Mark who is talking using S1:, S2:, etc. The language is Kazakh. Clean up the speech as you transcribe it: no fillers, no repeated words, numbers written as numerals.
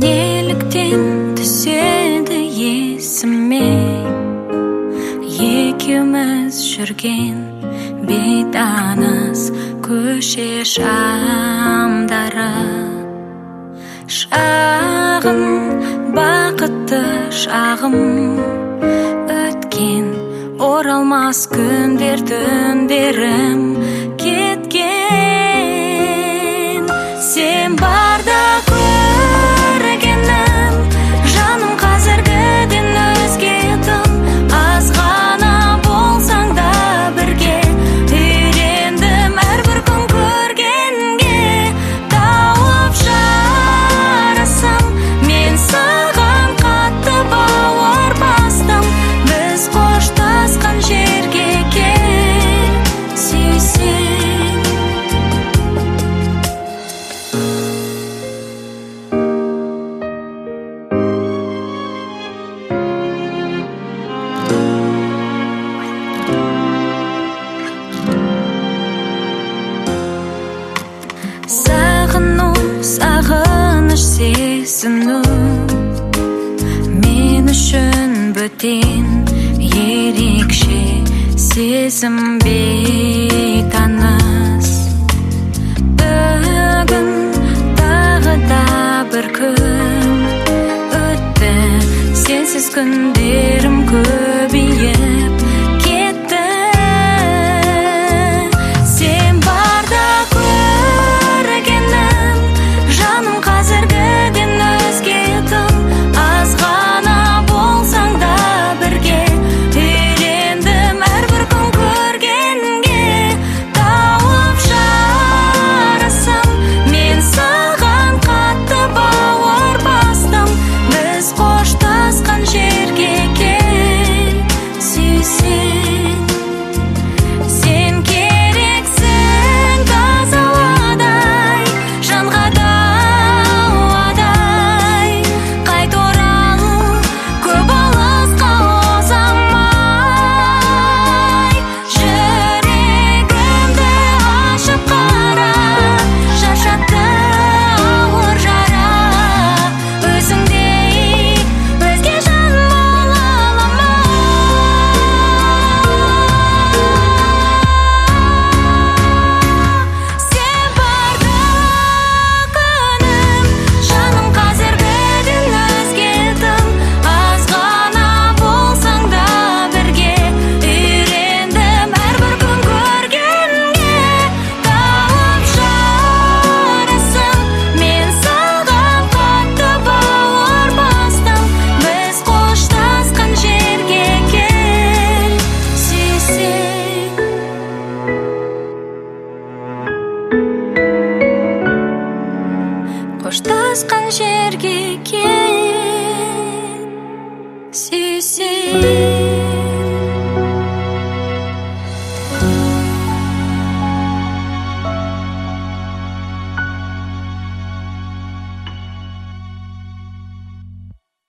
S1: неліктен түседі есіме екеуміз жүрген бейтаныс көше шамдары. Шағын бақытты шағым өткен, оралмас күндер түндерім кеткен. Сен барда көргенім жаным қазіргіден өзгедім. Аз ғана болсаң да бірге үйрендім әрбір күн көргенге. Тауып жарасым мен саған қатты бауыр бастым. Біз қоштасқан жерге кел сүйсең. Сағыну, сағыныш сезіну мен үшін бөтен ерекше сезім бейтаныс. Бүгін тағы да бір күн өтті, сенсіз күндер